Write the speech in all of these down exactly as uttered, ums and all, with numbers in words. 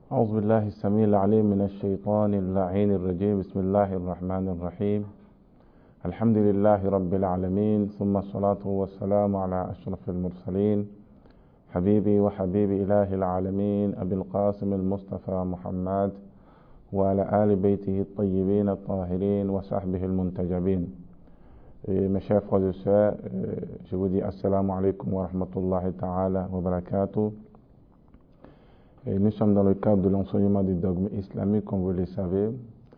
أعوذ بالله السميع العليم من الشيطان اللعين الرجيم. بسم الله الرحمن الرحيم. الحمد لله رب العالمين، ثم الصلاة والسلام على أشرف المرسلين حبيبي وحبيب إله العالمين أبي القاسم المصطفى محمد وعلى آل بيته الطيبين الطاهرين وصحبه المنتجبين. Mes chers frères et sœurs, je vous dis assalamu alaikum wa rahmatullahi ta'ala wa barakatuh. Et nous sommes dans le cadre de l'enseignement du dogme islamique, comme vous le savez.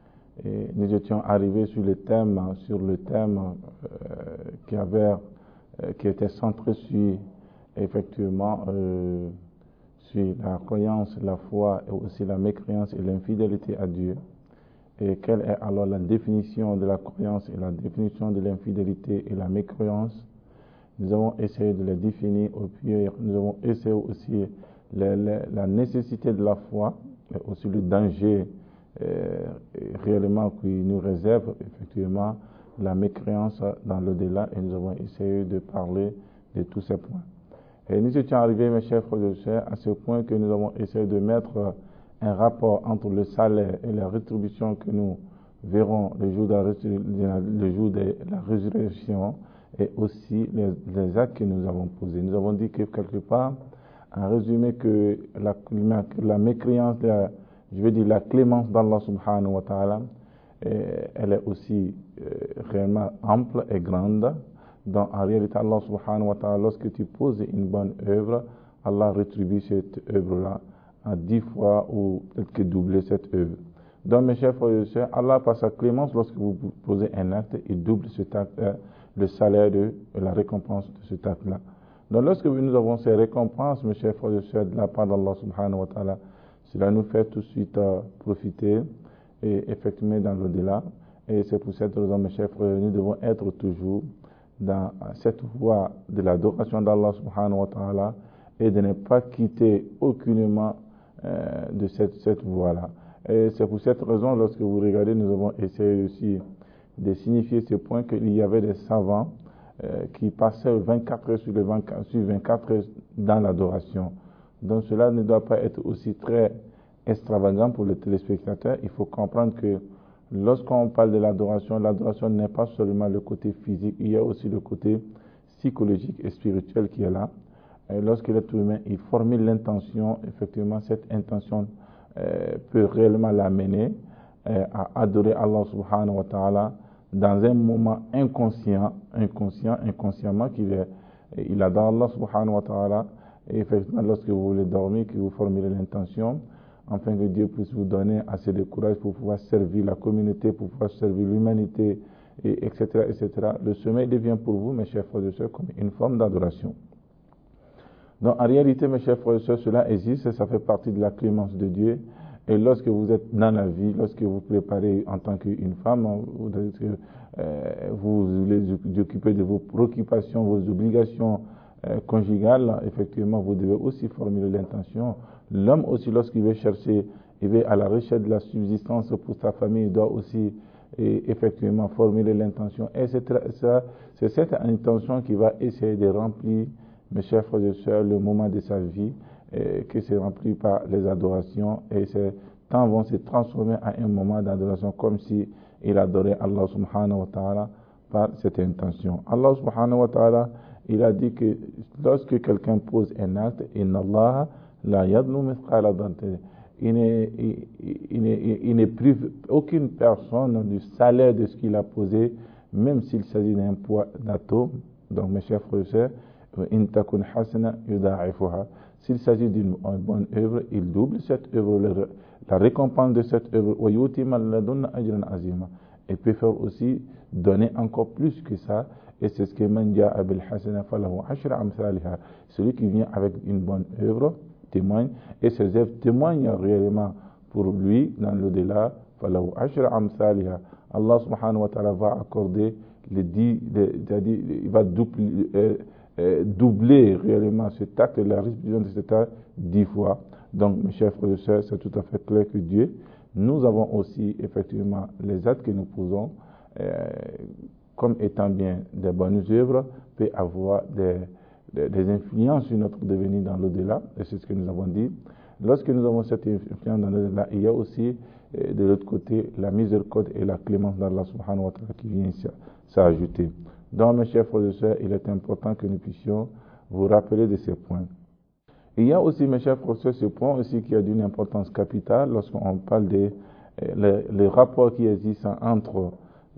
Et nous étions arrivés sur le thème, sur le thème euh, qui avait, euh, qui était centré sur, effectivement, euh, sur la croyance, la foi et aussi la mécréance et l'infidélité à Dieu. Et quelle est alors la définition de la croyance et la définition de l'infidélité et la mécréance? Nous avons essayé de les définir au pire. Nous avons essayé aussi la, la, la nécessité de la foi et aussi le danger euh, réellement qui nous réserve effectivement la mécréance dans l'au-delà, et nous avons essayé de parler de tous ces points. Et nous étions arrivés, mes chers frères et sœurs, à ce point que nous avons essayé de mettre un rapport entre le salaire et la rétribution que nous verrons le jour de la, le jour de la résurrection, et aussi les, les actes que nous avons posés. Nous avons dit que quelque part, en résumé, que la, la mécréance, la, je veux dire la clémence d'Allah subhanahu wa ta'ala, elle est aussi euh, réellement ample et grande. Donc en réalité, Allah subhanahu wa ta'ala, lorsque tu poses une bonne œuvre, Allah rétribue cette œuvre-là à dix fois ou peut-être que doubler cette œuvre. Donc mes chers frères et sœurs, Allah par sa clémence, lorsque vous posez un acte, il double cet acte, euh, le salaire de la récompense de cet acte-là. Donc lorsque nous avons ces récompenses, mes chers frères et sœurs, de la part d'Allah subhanahu wa ta'ala, cela nous fait tout de suite euh, profiter et effectivement dans l'au-delà. Et c'est pour cette raison, mes chers frères, nous devons être toujours dans cette voie de l'adoration d'Allah subhanahu wa ta'ala et de ne pas quitter aucunement euh, de cette, cette voie-là. Et c'est pour cette raison, lorsque vous regardez, nous avons essayé aussi de signifier ce point qu'il y avait des savants euh, qui passaient vingt-quatre heures sur, les vingt-quatre, sur vingt-quatre heures dans l'adoration. Donc cela ne doit pas être aussi très extravagant pour le téléspectateur. Il faut comprendre que lorsqu'on parle de l'adoration, l'adoration n'est pas seulement le côté physique, il y a aussi le côté psychologique et spirituel qui est là. Et lorsque l'être humain il formule l'intention, effectivement cette intention euh, peut réellement l'amener euh, à adorer Allah subhanahu wa ta'ala dans un moment inconscient, inconscient, inconsciemment qu'il est, il adore Allah subhanahu wa ta'ala. Et effectivement, lorsque vous voulez dormir, que vous formulez l'intention, afin que Dieu puisse vous donner assez de courage pour pouvoir servir la communauté, pour pouvoir servir l'humanité, et etc., et cetera. Le sommeil devient pour vous, mes chers frères et sœurs, comme une forme d'adoration. Donc, en réalité, mes chers frères et sœurs, cela existe et ça fait partie de la clémence de Dieu. Et lorsque vous êtes dans la vie, lorsque vous préparez en tant qu'une femme, vous, euh, vous vous occupez de vos préoccupations, vos obligations euh, conjugales, effectivement, vous devez aussi formuler l'intention. L'homme aussi, lorsqu'il veut chercher, il veut à la recherche de la subsistance pour sa famille, il doit aussi et, effectivement formuler l'intention, et cetera et cetera. C'est cette intention qui va essayer de remplir, mes chers frères et sœurs, le moment de sa vie, et que c'est rempli par les adorations, et ces temps vont se transformer en un moment d'adoration, comme si il adorait Allah subhanahu wa ta'ala par cette intention. Allah subhanahu wa ta'ala, il a dit que lorsque quelqu'un pose un acte, inna Allah la yadlu mithqala dharratin, il ne, il, il, il ne prive aucune personne du salaire de ce qu'il a posé, même s'il s'agit d'un poids d'atome. Donc mes chers frères et sœurs, in takun hasana yudha'ifuha, s'il s'agit d'une bonne œuvre, il double cette œuvre, la récompense de cette œuvre, wa yuti man ladunna ajran azima, et peut faire aussi donner encore plus que ça. Et c'est ce que man ja'a bil hasana falahu ashra amsalha, celui qui vient avec une bonne œuvre témoigne, et ces œuvres témoignent réellement pour lui dans l'au-delà, falahu ashra amsalha. Allah subhanahu wa ta'ala va accorder les dix, il va doubler, euh, euh, doubler réellement cet acte, la rétribution de cet acte dix fois. Donc mes chers frères et sœurs, c'est tout à fait clair que Dieu, nous avons aussi effectivement les actes que nous posons euh, comme étant bien des bonnes œuvres, peut avoir des, des, des influences sur notre devenir dans l'au-delà, et c'est ce que nous avons dit. Lorsque nous avons cette influence dans nos là, il y a aussi euh, de l'autre côté la miséricorde et la clémence d'Allah subhanahu wa ta'ala qui vient s'ajouter. Donc mes chers frères et sœurs, il est important que nous puissions vous rappeler de ces points. Il y a aussi, mes chers frères et sœurs, ce point aussi qui a d'une importance capitale lorsqu'on parle des les, les rapports qui existent entre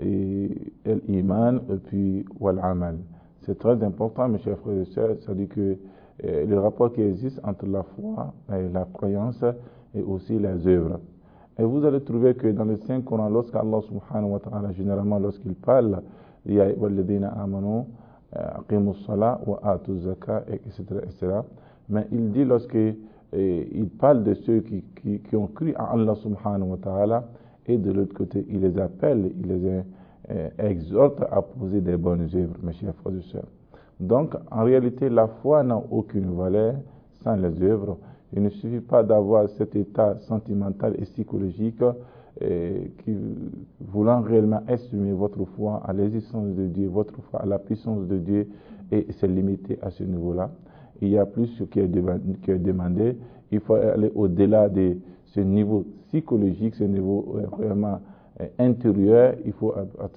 l'iman et puis wal-amal. C'est très important, mes chers frères et sœurs, c'est-à-dire que euh, le rapport qui existe entre la foi et la croyance et aussi les œuvres. Et vous allez trouver que dans le Saint-Coran, lorsqu'Allah subhanahu wa ta'ala, généralement lorsqu'il parle, il y a walladhina amanu aqimus salat wa atuz zakat, et cetera, et cetera. Mais il dit lorsqu'il il parle de ceux qui, qui, qui ont cru à Allah subhanahu wa ta'ala, et de l'autre côté, il les appelle, il les euh, exhorte à poser des bonnes œuvres, mes chers frères et sœurs. Donc, en réalité, la foi n'a aucune valeur sans les œuvres. Il ne suffit pas d'avoir cet état sentimental et psychologique euh, qui, voulant réellement exprimer votre foi à l'existence de Dieu, votre foi à la puissance de Dieu, et c'est limité à ce niveau-là. Il y a plus ce qui est demandé. Il faut aller au-delà de ce niveau psychologique, ce niveau vraiment intérieur. Il faut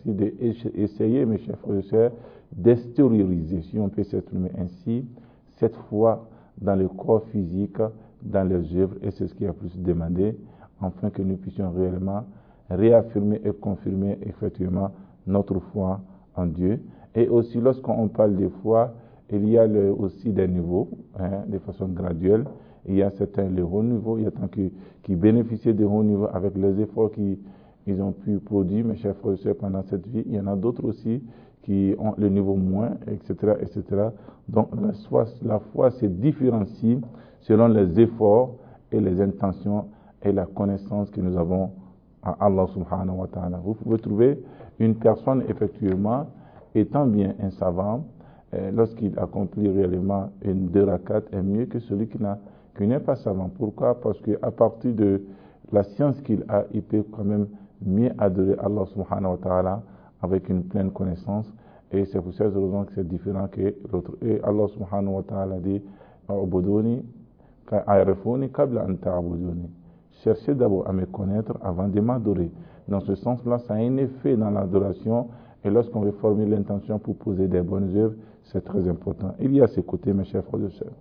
essayer, mes chers frères et sœurs, d'extérioriser, si on peut s'exprimer ainsi, cette foi dans le corps physique, dans les œuvres, et c'est ce qui est plus demandé, afin que nous puissions réellement réaffirmer et confirmer effectivement notre foi en Dieu. Et aussi, lorsqu'on parle de foi, il y a le, aussi des niveaux, hein, de façon graduelle. Il y a certains les hauts niveaux, il y a tant qui, qui bénéficient des hauts niveaux avec les efforts qu'ils ont pu produire, mes chers frères et sœurs, pendant cette vie. Il y en a d'autres aussi qui ont le niveau moins, et cetera, et cetera. Donc la foi, la foi se différencie selon les efforts et les intentions et la connaissance que nous avons à Allah subhanahu wa ta'ala. Vous pouvez trouver une personne, effectivement, étant bien un savant, lorsqu'il accomplit réellement une deux rakats, est mieux que celui qui, n'a, qui n'est pas savant. Pourquoi? Parce qu'à partir de la science qu'il a, il peut quand même mieux adorer Allah subhanahu wa ta'ala avec une pleine connaissance. Et c'est pour cette raison que c'est différent que l'autre. Et Allah subhanahu wa ta'ala dit A'buduni ka'arifuni qabla an ta'buduni. Cherchez d'abord à me connaître avant de m'adorer. Dans ce sens-là, ça a un effet dans l'adoration. Et lorsqu'on veut former l'intention pour poser des bonnes œuvres, c'est très important. Il y a ce côté, mes chers frères et sœurs.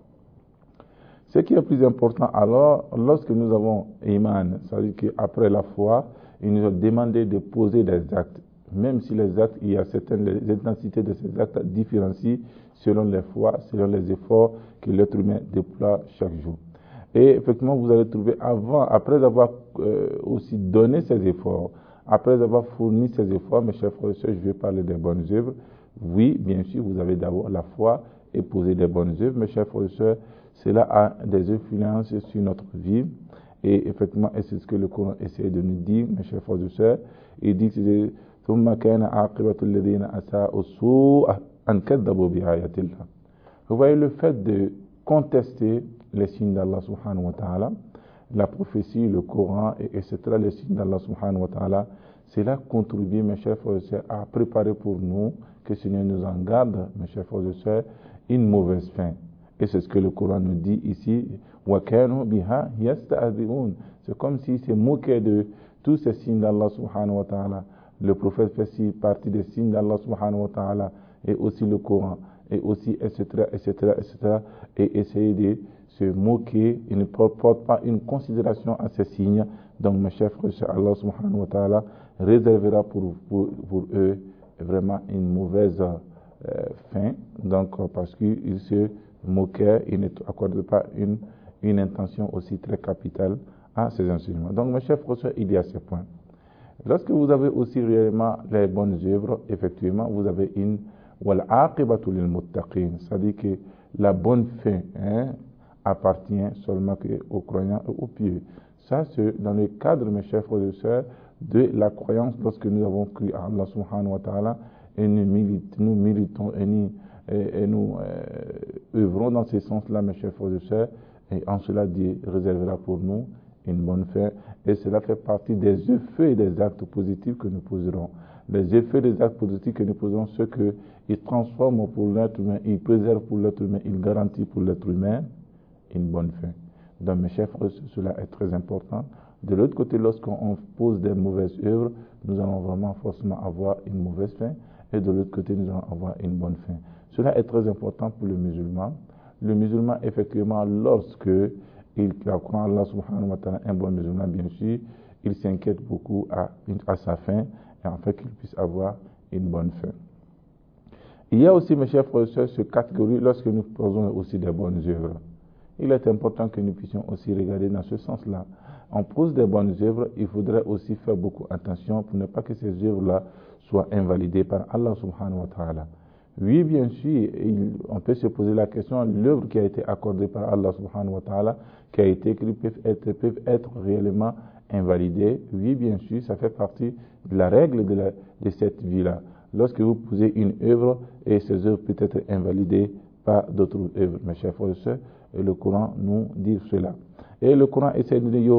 Ce qui est plus important, alors, lorsque nous avons Iman, c'est-à-dire qu'après la foi, il nous a demandé de poser des actes. Même si les actes, il y a certaines les intensités de ces actes différencient selon les fois, selon les efforts que l'être humain déploie chaque jour. Et effectivement, vous allez trouver avant, après avoir euh, aussi donné ces efforts, après avoir fourni ces efforts, mes chers frères et sœurs, je vais parler des bonnes œuvres. Oui, bien sûr, vous avez d'abord la foi et poser des bonnes œuvres, mes chers frères et sœurs. Cela a des influences sur notre vie. Et effectivement, et c'est ce que le Coran essaie de nous dire, mes chers frères et sœurs. Il dit que ثم كان عاقبة الذين أساءوا السوء أن كذبوا بآيات الله. Vous voyez le fait de contester les signes d'Allah subhanahu wa ta'ala, la prophétie, le Coran, et, etc., les signes d'Allah subhanahu wa ta'ala, cela contribue, mes chers frères et sœurs, à préparer pour nous, que le Seigneur nous en garde, mes chers frères et sœurs, une mauvaise fin. Et c'est ce que le Coran nous dit ici. وَكَانُوا بِهَا يَسْتَهْزِئُونَ. C'est comme s'il se moquait de tous ces signes d'Allah subhanahu wa ta'ala. Le prophète fait partie des signes d'Allah subhanahu wa ta'ala, et aussi le Coran, et aussi, et cetera, et cetera, et cetera, et essayer de se moquer, il ne porte pas une considération à ces signes. Donc, mes chers frères, Allah subhanahu wa ta'ala réservera pour, pour, pour eux vraiment une mauvaise euh, fin. Donc, parce qu'ils se moquaient, ils n'accordaient pas une, une intention aussi très capitale à ces enseignements. Donc, mes chers frères, il y a ces points. Lorsque vous avez aussi réellement les bonnes œuvres, effectivement, vous avez une wal-aqibatu lil-muttaqin, c'est-à-dire que la bonne fin hein, appartient seulement aux croyants et aux pieux. Ça, c'est dans le cadre, mes chers frères et sœurs, de la croyance lorsque nous avons cru à Allah subhanahu wa ta'ala et nous militons, nous militons et nous, et, et nous euh, œuvrons dans ce sens-là, mes chers frères et sœurs, et en cela, Dieu réservera pour nous une bonne fin, et cela fait partie des effets et des actes positifs que nous poserons. Les effets des actes positifs que nous poserons, ce qu'ils transforment pour l'être humain, ils préservent pour l'être humain, ils garantissent pour l'être humain une bonne fin. Donc, mes chers frères, cela est très important. De l'autre côté, lorsqu'on pose des mauvaises œuvres, nous allons vraiment forcément avoir une mauvaise fin. Et de l'autre côté, nous allons avoir une bonne fin. Cela est très important pour le musulman. Le musulman, effectivement, lorsque il croit Allah subhanahu wa ta'ala, un bon musulman, bien sûr, il s'inquiète beaucoup à, à sa fin, et en fait qu'il puisse avoir une bonne fin. Il y a aussi, mes chers frères et sœurs, cette catégorie, lorsque nous posons aussi des bonnes œuvres. Il est important que nous puissions aussi regarder dans ce sens-là. On pose des bonnes œuvres, il faudrait aussi faire beaucoup attention pour ne pas que ces œuvres-là soient invalidées par Allah subhanahu wa ta'ala. Oui, bien sûr, il, on peut se poser la question, l'œuvre qui a été accordée par Allah subhanahu wa ta'ala, qui a été écrite, peut être, peut être réellement invalidée. Oui, bien sûr, ça fait partie de la règle de, la, de cette vie-là. Lorsque vous posez une œuvre, et ces œuvres peuvent être invalidées par d'autres œuvres. Mes chers frères et sœurs, et le Coran nous dit cela. Et le Coran essaie de dire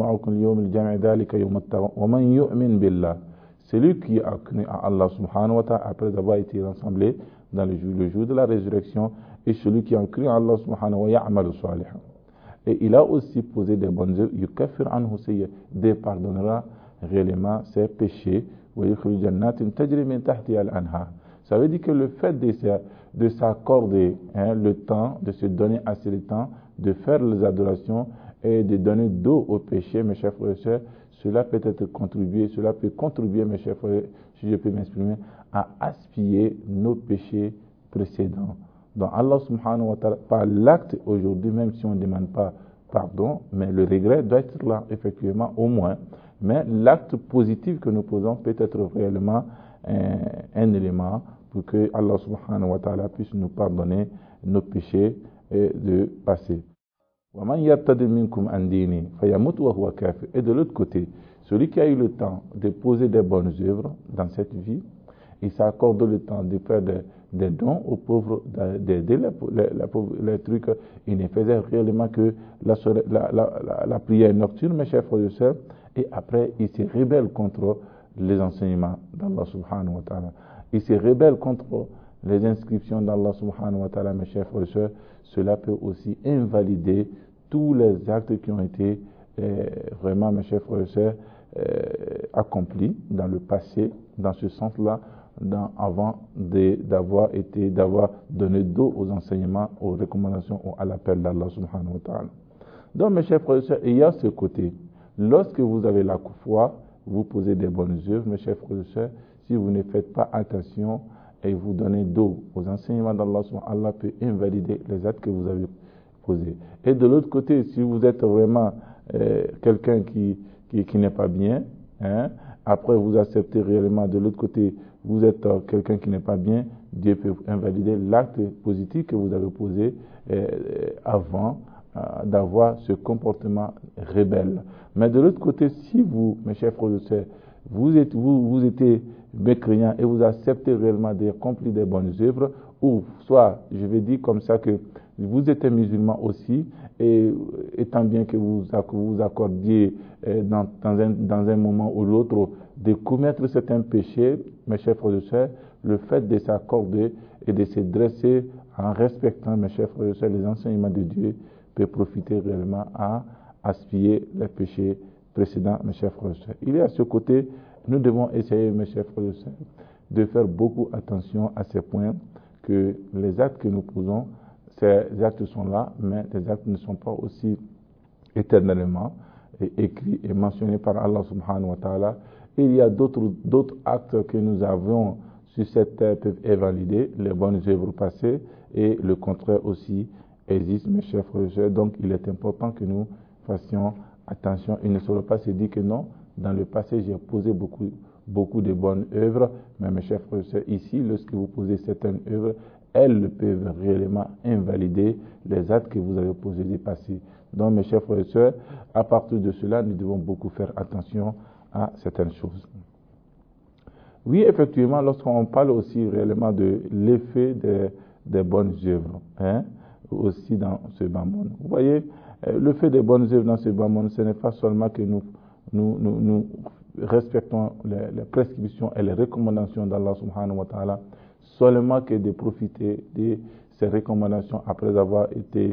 celui qui a cru à Allah subhanahu wa ta'ala après avoir été rassemblé dans le jour, le jour de la résurrection, et celui qui a cru à Allah subhanahu wa ta'ala. Et il a aussi posé des bonnes œuvres, yukaffir anhu sayyi'ah, pardonnera réellement ses péchés. Ça veut dire que le fait de, de s'accorder hein, le temps, de se donner assez de temps, de faire les adorations et de donner dos au péché, mes chers frères et sœurs, cela peut être contribué, cela peut contribuer, mes chers frères, si je peux m'exprimer, à expier nos péchés précédents. Donc Allah subhanahu wa ta'ala, par l'acte aujourd'hui, même si on ne demande pas pardon, mais le regret doit être là, effectivement, au moins. Mais l'acte positif que nous posons peut être réellement un, un élément pour que Allah subhanahu wa ta'ala puisse nous pardonner nos péchés de passé. Et de l'autre côté, celui qui a eu le temps de poser des bonnes œuvres dans cette vie, il s'accorde le temps de faire des, des dons aux pauvres, d'aider les, les, les, les trucs. Il ne faisait réellement que la, la, la, la prière nocturne, mes chers frères et sœurs, et après il se rebelle contre les enseignements d'Allah subhanahu wa ta'ala. Il se rebelle contre les inscriptions d'Allah subhanahu wa ta'ala, mes chers frères et sœurs. Cela peut aussi invalider tous les actes qui ont été euh, vraiment, mes chers frères et sœurs, euh, accomplis dans le passé, dans ce sens-là, dans, avant d'avoir été, d'avoir donné dos aux enseignements, aux recommandations, à l'appel d'Allah subhanahu wa ta'ala. Donc, mes chers frères et sœurs, il y a ce côté. Lorsque vous avez la foi, vous posez des bonnes œuvres, mes chers frères et sœurs, si vous ne faites pas attention et vous donnez dos aux enseignements d'Allah, Allah peut invalider les actes que vous avez posés. Et de l'autre côté, si vous êtes vraiment euh, quelqu'un qui, qui, qui n'est pas bien, hein, après vous acceptez réellement, de l'autre côté, vous êtes euh, quelqu'un qui n'est pas bien, Dieu peut invalider l'acte positif que vous avez posé euh, avant euh, d'avoir ce comportement rebelle. Mais de l'autre côté, si vous, mes chers frères et sœurs, vous êtes, vous, vous êtes mécréant et vous acceptez réellement d'accomplir des bonnes œuvres, ou soit, je vais dire comme ça que vous êtes musulman aussi, et étant bien que vous vous accordiez dans, dans, un, dans un moment ou l'autre de commettre certains péchés, mes chers frères et sœurs, le fait de s'accorder et de se dresser en respectant, mes chers frères et sœurs, les enseignements de Dieu peut profiter réellement à expier les péchés précédents, mes chers frères et sœurs. Il y a à ce côté, nous devons essayer, mes chers frères et sœurs, de faire beaucoup attention à ces points, que les actes que nous posons, ces actes sont là, mais les actes ne sont pas aussi éternellement écrits et mentionnés par Allah subhanahu wa ta'ala. Il y a d'autres d'autres actes que nous avons sur cette terre peuvent invalider les bonnes œuvres passées, et le contraire aussi existe, mes chers frères et sœurs. Donc il est important que nous fassions attention. Il ne faut pas se dire que non, dans le passé j'ai posé beaucoup, beaucoup de bonnes œuvres, mais mes chers frères et sœurs, ici, lorsque vous posez certaines œuvres, elles peuvent réellement invalider les actes que vous avez posés du passé. Donc, mes chers frères et sœurs, à partir de cela, nous devons beaucoup faire attention à certaines choses. Oui, effectivement, lorsqu'on parle aussi réellement de l'effet des, des bonnes œuvres, hein, aussi dans ce bas monde. Vous voyez, le fait des bonnes œuvres dans ce bas monde, ce n'est pas seulement que nous, nous, nous, nous respectons les, les prescriptions et les recommandations d'Allah subhanahu wa ta'ala, seulement que de profiter de ces recommandations après avoir été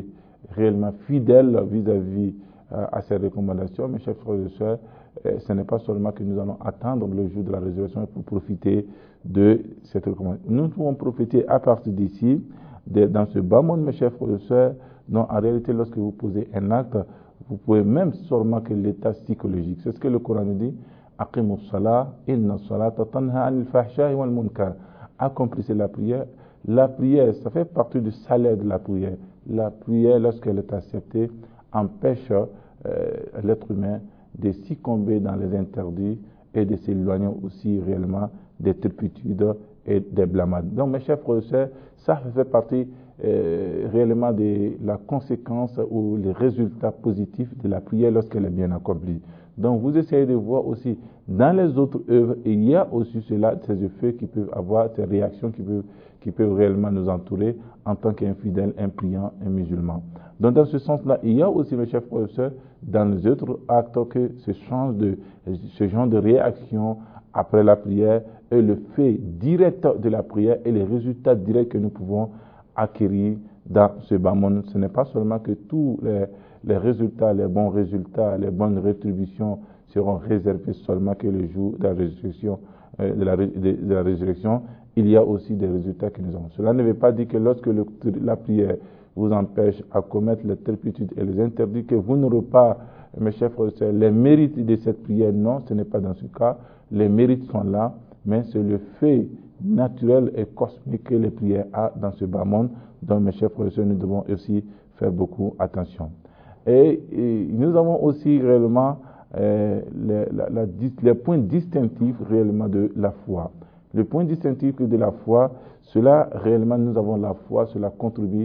réellement fidèles vis-à-vis euh, à ces recommandations, mes chers frères et sœurs, euh, ce n'est pas seulement que nous allons attendre le jour de la résurrection pour profiter de cette recommandation. Nous pouvons profiter à partir d'ici, de, dans ce bas monde, mes chers frères et sœurs, dont en réalité, lorsque vous posez un acte, vous pouvez même seulement que l'état psychologique. C'est ce que le Coran nous dit. Aqimus salat, inna salata tanha anil fahsha'i wal munkar. Accomplissez la prière. La prière, ça fait partie du salaire de la prière. La prière, lorsqu'elle est acceptée, empêche euh, l'être humain de succomber dans les interdits et de s'éloigner aussi réellement des turpitudes et des blâmades. Donc, mes chers frères et sœurs, ça fait partie euh, réellement de la conséquence ou les résultats positifs de la prière lorsqu'elle est bien accomplie. Donc, vous essayez de voir aussi dans les autres œuvres, il y a aussi cela, ces effets qui peuvent avoir, ces réactions qui peuvent, qui peuvent réellement nous entourer en tant qu'infidèles, un priant, un musulman. Donc, dans ce sens-là, il y a aussi, mes chers frères et sœurs, dans les autres actes que ce, change de, ce genre de réaction après la prière et le fait direct de la prière et les résultats directs que nous pouvons acquérir dans ce bas monde. Ce n'est pas seulement que tous les, les résultats, les bons résultats, les bonnes rétributions seront réservés seulement que le jour de la résurrection, euh, de, la, de, de la résurrection. Il y a aussi des résultats que nous avons. Cela ne veut pas dire que lorsque le, la prière vous empêche à commettre les turpitudes et les interdits, que vous n'aurez pas, mes chers frères et sœurs, les mérites de cette prière. Non, ce n'est pas dans ce cas. Les mérites sont là, mais c'est le fait naturel et cosmique que les prières ont dans ce bas monde. Donc, mes chers frères et sœurs, nous devons aussi faire beaucoup attention. Et, et nous avons aussi réellement euh, les, la, la, les points distinctifs réellement de la foi. Le point distinctif de la foi, cela réellement, nous avons la foi, cela contribue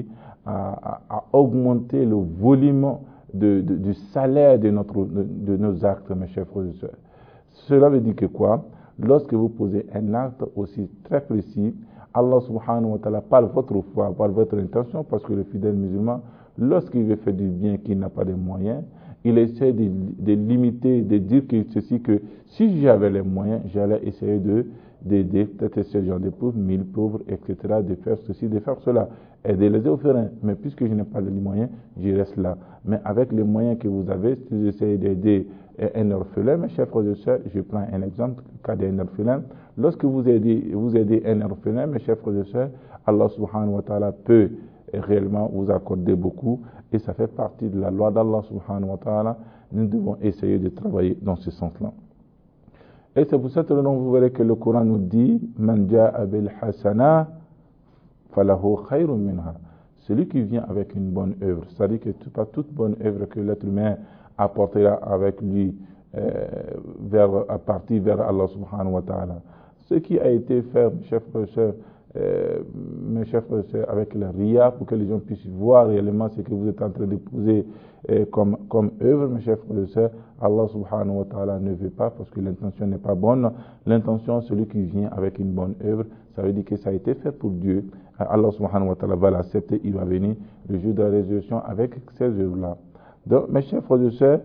à, à, à augmenter le volume de, de, du salaire de, notre, de, de nos actes, mes chers frères et sœurs. Cela veut dire que quoi? Lorsque vous posez un acte aussi très précis, Allah subhanahu wa ta'ala, par votre foi, par votre intention, parce que le fidèle musulman, lorsqu'il veut faire du bien, qu'il n'a pas de moyens, il essaie de, de limiter, de dire que ceci, que si j'avais les moyens, j'allais essayer de d'aider peut-être ces gens de pauvres, mille pauvres, et cetera, de faire ceci, de faire cela, et de les offrir. Mais puisque je n'ai pas les moyens, je reste là. Mais avec les moyens que vous avez, si vous essayez d'aider un orphelin, mes chers frères et sœurs, je prends un exemple, le cas d'un orphelin. Lorsque vous aidez, vous aidez un orphelin, mes chers frères et sœurs, Allah subhanahu wa ta'ala peut réellement vous accorder beaucoup, et ça fait partie de la loi d'Allah subhanahu wa ta'ala. Nous devons essayer de travailler dans ce sens-là. Et c'est pour cette raison que vous verrez que le Coran nous dit Man ja'a bil hasana falahu khayrun minha. Celui qui vient avec une bonne œuvre, c'est-à-dire que pas toute bonne œuvre que l'être humain apportera avec lui euh, vers, à partir vers Allah subhanahu wa ta'ala. Ce qui a été fait, mes chers frères et sœurs, euh, mes chers frères et sœurs, avec le riya, pour que les gens puissent voir réellement ce que vous êtes en train de poser euh, comme, comme œuvre, mes chers frères et sœurs, Allah subhanahu wa ta'ala ne veut pas parce que l'intention n'est pas bonne. L'intention, celui qui vient avec une bonne œuvre, ça veut dire que ça a été fait pour Dieu. Allah subhanahu wa ta'ala va l'accepter, il va venir le jour de la résurrection avec ces œuvres-là. Donc, mes chers frères et sœurs,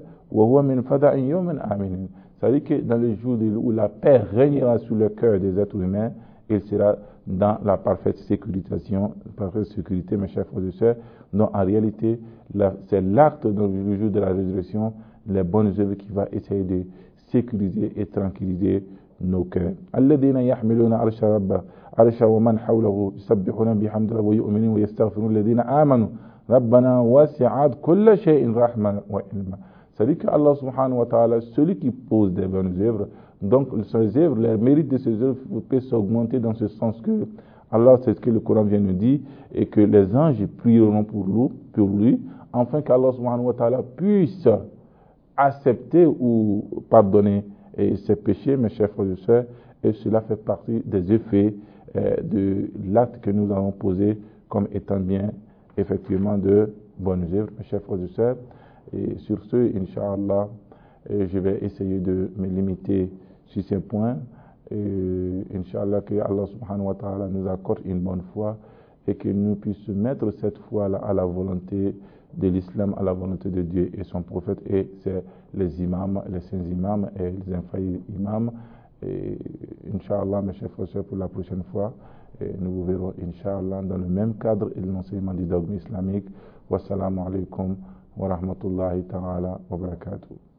ça veut dire que dans le jour où la paix régnera sur le cœur des êtres humains, il sera dans la parfaite sécurisation, parfaite sécurité, mes chers frères et sœurs. Donc, en réalité, c'est l'acte dans le jour de la résurrection, les bonnes œuvres qui va essayer de sécuriser et tranquilliser nos cœurs. الذين يحملون عرش ربه عرش ومن حوله يسبحون بحمد ربهم ويؤمنون ويستغفرون الذين آمنوا ربنا وسعت كل شيء رحمة وعلما. C'est-à-dire que Allah subhanahu wa ta'ala, celui qui pose des bonnes œuvres, donc ces œuvres, les mérites de ces œuvres peuvent s'augmenter dans ce sens que Allah, c'est ce que le Coran vient nous dire, et que les anges prieront pour lui, pour lui afin qu'Allah subhanahu wa ta'ala puisse accepter ou pardonner et ses péchés, mes chers frères et sœurs, et cela fait partie des effets euh, de l'acte que nous allons poser comme étant bien, effectivement, de bonnes œuvres, mes chers frères et sœurs. Et sur ce, Inch'Allah, je vais essayer de me limiter sur ces points. Et Inch'Allah, que Allah subhanahu wa ta'ala nous accorde une bonne foi et que nous puissions mettre cette foi-là à la volonté de l'islam, à la volonté de Dieu et son prophète, et c'est les imams, les saints imams et les infaillibles imams, Et Inch'Allah, mes chers frères, pour la prochaine fois, et nous vous verrons, Inch'Allah, dans le même cadre et l'enseignement du dogme islamique. Wassalamu alaikum wa rahmatullahi ta'ala wa barakatuh.